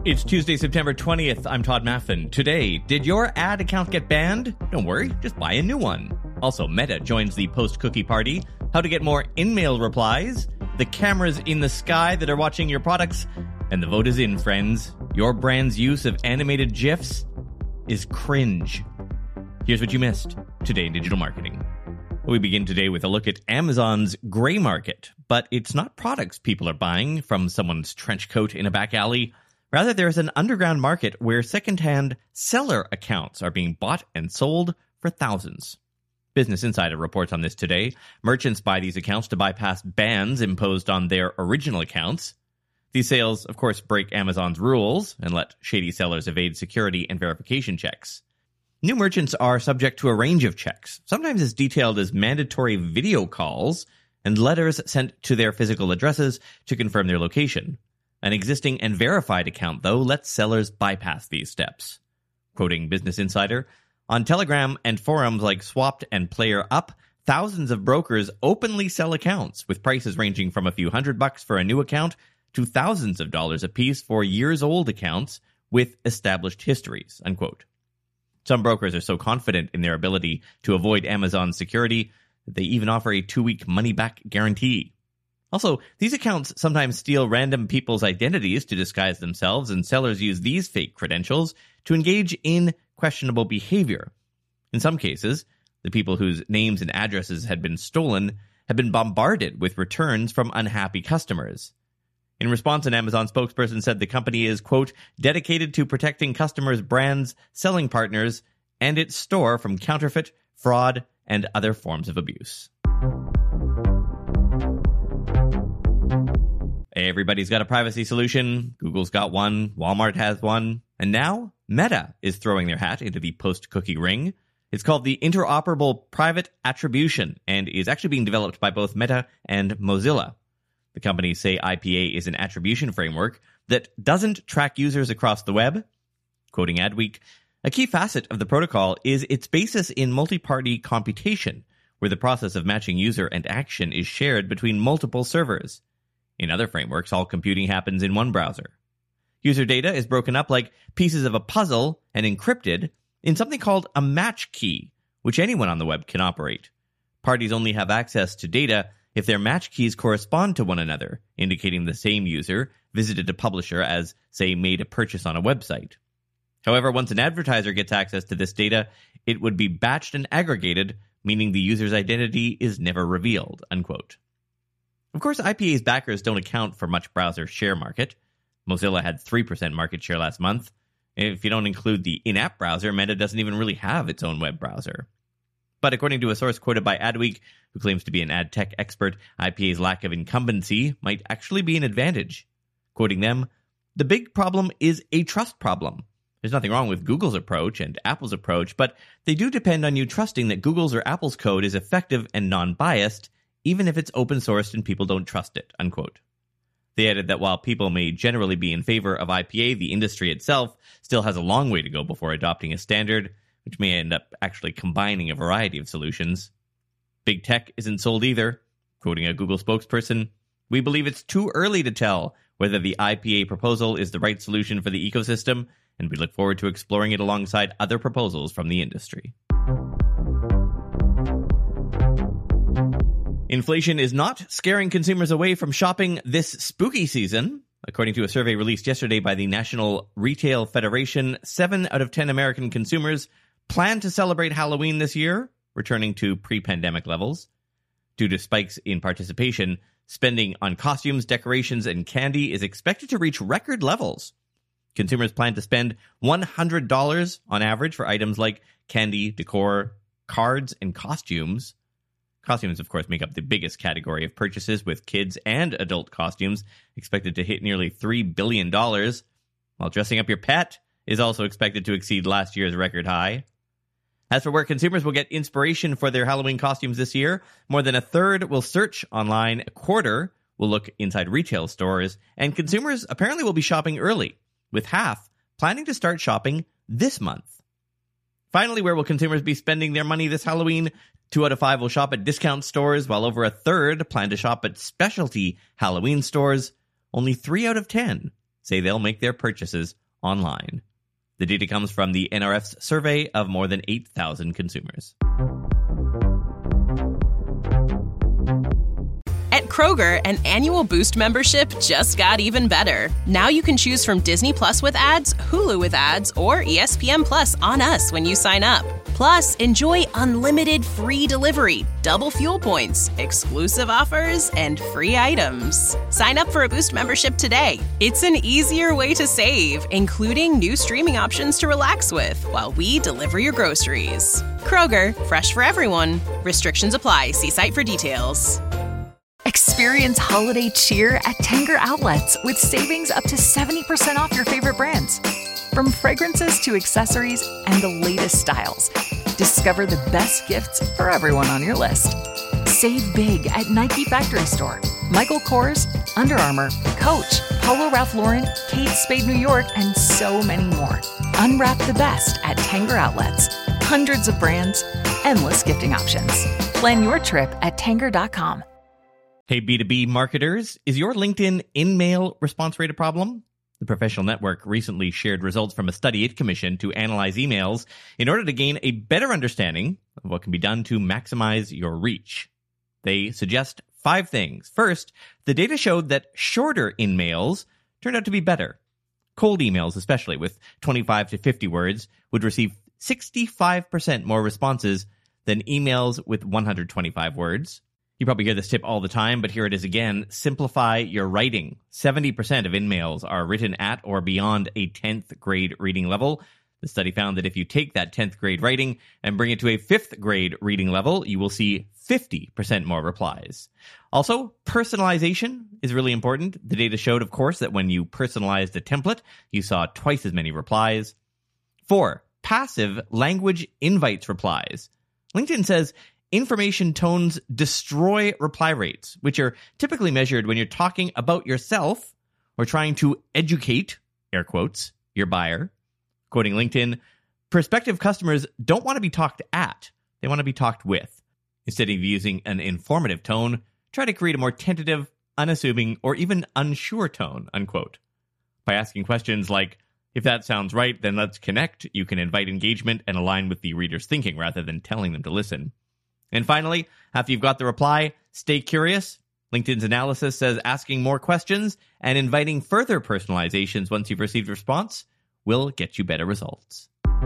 It's Tuesday, September 20th. I'm Todd Maffin. Today, did your ad account get banned? Don't worry, just buy a new one. Also, Meta joins the post-cookie party. How to get more in-mail replies. The cameras in the sky that are watching your products. And the vote is in, friends. Your brand's use of animated GIFs is cringe. Here's what you missed today in digital marketing. We begin today with a look at Amazon's gray market. But it's not products people are buying from someone's trench coat in a back alley. Rather, there's an underground market where secondhand seller accounts are being bought and sold for thousands. Business Insider reports on this today. Merchants buy these accounts to bypass bans imposed on their original accounts. These sales, of course, break Amazon's rules and let shady sellers evade security and verification checks. New merchants are subject to a range of checks, sometimes as detailed as mandatory video calls and letters sent to their physical addresses to confirm their location. An existing and verified account, though, lets sellers bypass these steps. Quoting Business Insider, on Telegram and forums like Swapped and Player Up, thousands of brokers openly sell accounts, with prices ranging from a few $100 for a new account to thousands of dollars apiece for years-old accounts with established histories, unquote. Some brokers are so confident in their ability to avoid Amazon's security that they even offer a 2-week money-back guarantee. Also, these accounts sometimes steal random people's identities to disguise themselves, and sellers use these fake credentials to engage in questionable behavior. In some cases, the people whose names and addresses had been stolen have been bombarded with returns from unhappy customers. In response, an Amazon spokesperson said the company is, quote, dedicated to protecting customers' brands, selling partners, and its store from counterfeit, fraud, and other forms of abuse. Everybody's got a privacy solution. Google's got one. Walmart has one. And now, Meta is throwing their hat into the post-cookie ring. It's called the Interoperable Private Attribution and is actually being developed by both Meta and Mozilla. The companies say IPA is an attribution framework that doesn't track users across the web. Quoting Adweek, a key facet of the protocol is its basis in multi-party computation, where the process of matching user and action is shared between multiple servers. In other frameworks, all computing happens in one browser. User data is broken up like pieces of a puzzle and encrypted in something called a match key, which anyone on the web can operate. Parties only have access to data if their match keys correspond to one another, indicating the same user visited a publisher as, say, made a purchase on a website. However, once an advertiser gets access to this data, it would be batched and aggregated, meaning the user's identity is never revealed, unquote. Of course, IPA's backers don't account for much browser share market. Mozilla had 3% market share last month. If you don't include the in-app browser, Meta doesn't even really have its own web browser. But according to a source quoted by Adweek, who claims to be an ad tech expert, IPA's lack of incumbency might actually be an advantage. Quoting them, the big problem is a trust problem. There's nothing wrong with Google's approach and Apple's approach, but they do depend on you trusting that Google's or Apple's code is effective and non-biased, even if it's open-sourced and people don't trust it, unquote. They added that while people may generally be in favor of IPA, the industry itself still has a long way to go before adopting a standard, which may end up actually combining a variety of solutions. Big tech isn't sold either. Quoting a Google spokesperson, we believe it's too early to tell whether the IPA proposal is the right solution for the ecosystem, and we look forward to exploring it alongside other proposals from the industry. Inflation is not scaring consumers away from shopping this spooky season. According to a survey released yesterday by the National Retail Federation, 7 out of 10 American consumers plan to celebrate Halloween this year, returning to pre-pandemic levels. Due to spikes in participation, spending on costumes, decorations, and candy is expected to reach record levels. Consumers plan to spend $100 on average for items like candy, decor, cards, and costumes. Costumes, of course, make up the biggest category of purchases, with kids and adult costumes expected to hit nearly $3 billion, while dressing up your pet is also expected to exceed last year's record high. As for where consumers will get inspiration for their Halloween costumes this year, more than a third will search online, a quarter will look inside retail stores, and consumers apparently will be shopping early, with half planning to start shopping this month. Finally, where will consumers be spending their money this Halloween? 2 out of 5 will shop at discount stores, while over a third plan to shop at specialty Halloween stores. Only 3 out of 10 say they'll make their purchases online. The data comes from the NRF's survey of more than 8,000 consumers. At Kroger, an annual Boost membership just got even better. Now you can choose from Disney Plus with ads, Hulu with ads, or ESPN Plus on us when you sign up. Plus, enjoy unlimited free delivery, double fuel points, exclusive offers, and free items. Sign up for a Boost membership today. It's an easier way to save, including new streaming options to relax with while we deliver your groceries. Kroger, fresh for everyone. Restrictions apply. See site for details. Experience holiday cheer at Tanger Outlets with savings up to 70% off your favorite brands. From fragrances to accessories and the latest styles, discover the best gifts for everyone on your list. Save big at Nike Factory Store, Michael Kors, Under Armour, Coach, Polo Ralph Lauren, Kate Spade New York, and so many more. Unwrap the best at Tanger Outlets. Hundreds of brands, endless gifting options. Plan your trip at Tanger.com. Hey, B2B marketers, is your LinkedIn in-mail response rate a problem? The Professional Network recently shared results from a study it commissioned to analyze emails in order to gain a better understanding of what can be done to maximize your reach. They suggest 5 things. First, the data showed that shorter in-mails turned out to be better. Cold emails, especially with 25 to 50 words, would receive 65% more responses than emails with 125 words. You probably hear this tip all the time, but here it is again. Simplify your writing. 70% of in-mails are written at or beyond a 10th grade reading level. The study found that if you take that 10th grade writing and bring it to a 5th grade reading level, you will see 50% more replies. Also, personalization is really important. The data showed, of course, that when you personalized a template, you saw twice as many replies. 4, passive language invites replies. LinkedIn says information tones destroy reply rates, which are typically measured when you're talking about yourself or trying to educate, air quotes, your buyer. Quoting LinkedIn, prospective customers don't want to be talked at. They want to be talked with. Instead of using an informative tone, try to create a more tentative, unassuming, or even unsure tone, unquote. By asking questions like, if that sounds right, then let's connect, you can invite engagement and align with the reader's thinking rather than telling them to listen. And finally, after you've got the reply, stay curious. LinkedIn's analysis says asking more questions and inviting further personalizations once you've received a response will get you better results.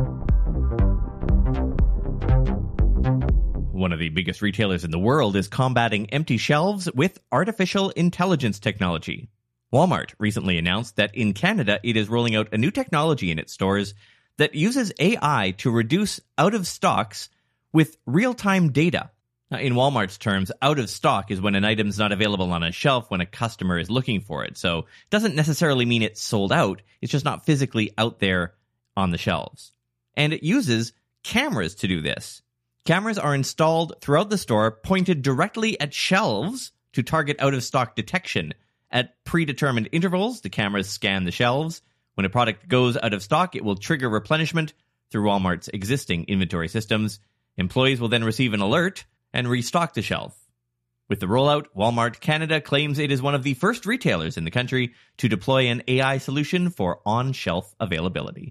One of the biggest retailers in the world is combating empty shelves with artificial intelligence technology. Walmart recently announced that in Canada, it is rolling out a new technology in its stores that uses AI to reduce out-of-stocks with real-time data. Now, in Walmart's terms, out of stock is when an item's not available on a shelf when a customer is looking for it. So it doesn't necessarily mean it's sold out. It's just not physically out there on the shelves. And it uses cameras to do this. Cameras are installed throughout the store, pointed directly at shelves to target out-of-stock detection. At predetermined intervals, the cameras scan the shelves. When a product goes out of stock, it will trigger replenishment through Walmart's existing inventory systems. Employees will then receive an alert and restock the shelf. With the rollout, Walmart Canada claims it is one of the first retailers in the country to deploy an AI solution for on-shelf availability.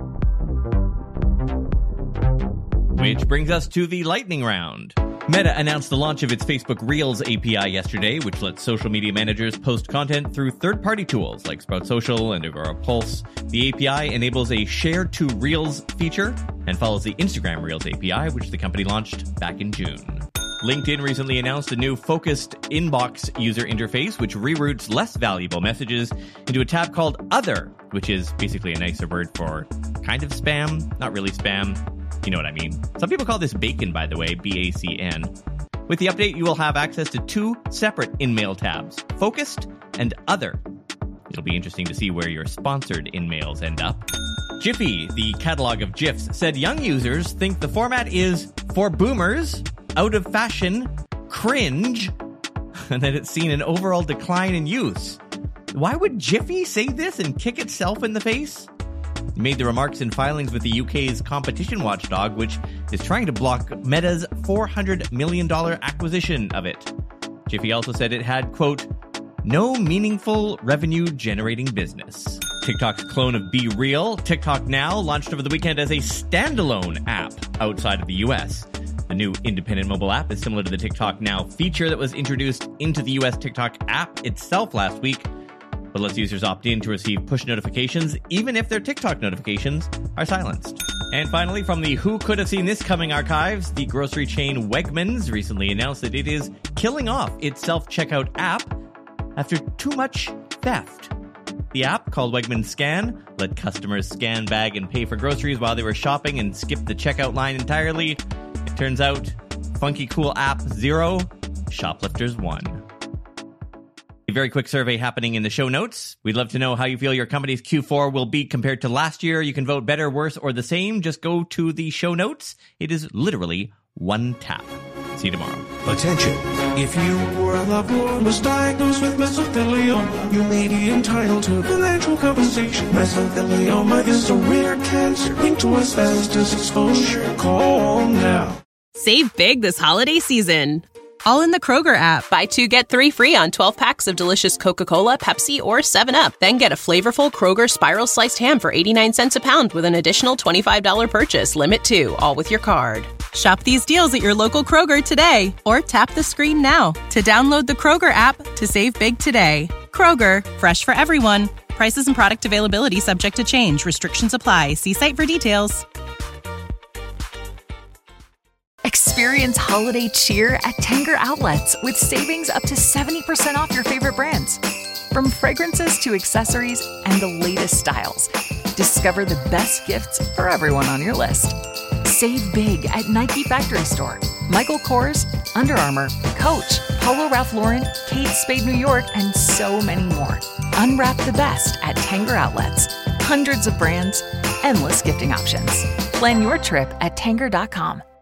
Which brings us to the lightning round. Meta announced the launch of its Facebook Reels API yesterday, which lets social media managers post content through third-party tools like Sprout Social and Agora Pulse. The API enables a Share to Reels feature and follows the Instagram Reels API, which the company launched back in June. LinkedIn recently announced a new focused inbox user interface, which reroutes less valuable messages into a tab called Other, which is basically a nicer word for kind of spam, not really spam. You know what I mean. Some people call this bacon, by the way, B-A-C-N. With the update, you will have access to 2 separate in-mail tabs, Focused and Other. It'll be interesting to see where your sponsored in-mails end up. Jiffy, the catalog of GIFs, said young users think the format is for boomers, out of fashion, cringe, and that it's seen an overall decline in use. Why would Jiffy say this and kick itself in the face? It made the remarks in filings with the UK's competition watchdog, which is trying to block Meta's $400 million acquisition of it. Jiffy also said it had, quote, no meaningful revenue-generating business. TikTok's clone of Be Real, TikTok Now, launched over the weekend as a standalone app outside of the US. The new independent mobile app is similar to the TikTok Now feature that was introduced into the US TikTok app itself last week, but lets users opt in to receive push notifications even if their TikTok notifications are silenced. And finally, from the Who Could Have Seen This Coming archives, the grocery chain Wegmans recently announced that it is killing off its self-checkout app after too much theft. The app, called Wegmans Scan, let customers scan, bag, and pay for groceries while they were shopping and skip the checkout line entirely. It turns out, funky cool app 0, shoplifters 1. A very quick survey happening in the show notes. We'd love to know how you feel your company's Q4 will be compared to last year. You can vote better, worse, or the same. Just go to the show notes. It is literally one tap. See you tomorrow. Attention. If you or a loved one was diagnosed with mesothelioma, you may be entitled to financial compensation. Mesothelioma is a rare cancer linked to asbestos exposure. Call now. Save big this holiday season. All in the Kroger app. Buy 2, get 3 free on 12 packs of delicious Coca-Cola, Pepsi, or 7-Up. Then get a flavorful Kroger Spiral Sliced Ham for 89 cents a pound with an additional $25 purchase. Limit 2, all with your card. Shop these deals at your local Kroger today, or tap the screen now to download the Kroger app to save big today. Kroger, fresh for everyone. Prices and product availability subject to change. Restrictions apply. See site for details. Experience holiday cheer at Tanger Outlets with savings up to 70% off your favorite brands. From fragrances to accessories and the latest styles, discover the best gifts for everyone on your list. Save big at Nike Factory Store, Michael Kors, Under Armour, Coach, Polo Ralph Lauren, Kate Spade New York, and so many more. Unwrap the best at Tanger Outlets. Hundreds of brands, endless gifting options. Plan your trip at Tanger.com.